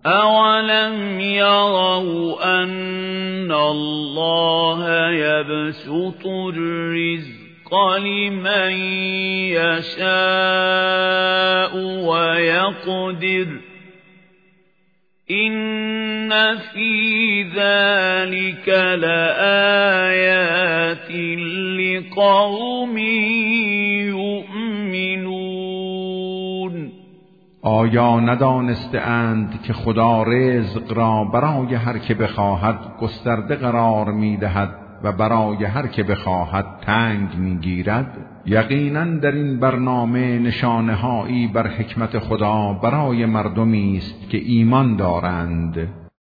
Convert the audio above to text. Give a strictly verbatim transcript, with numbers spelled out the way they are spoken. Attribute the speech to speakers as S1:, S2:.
S1: أَوَلَمْ يَرَوْا أَنَّ اللَّهَ يَبْسُطُ الرِّزْقَ لِمَن يَشَاءُ وَيَقْدِرُ إِنَّ فِي ذَلِكَ لَآيَاتٍ لِقَوْمٍ یؤمنون.
S2: آیا ندانسته اند که خدا رزق را برای هر که بخواهد گسترده قرار می‌دهد و برای هر که بخواهد تنگ می‌گیرد؟ یقیناً در این برنامه نشانه‌هایی بر حکمت خدا برای مردمی است که ایمان دارند.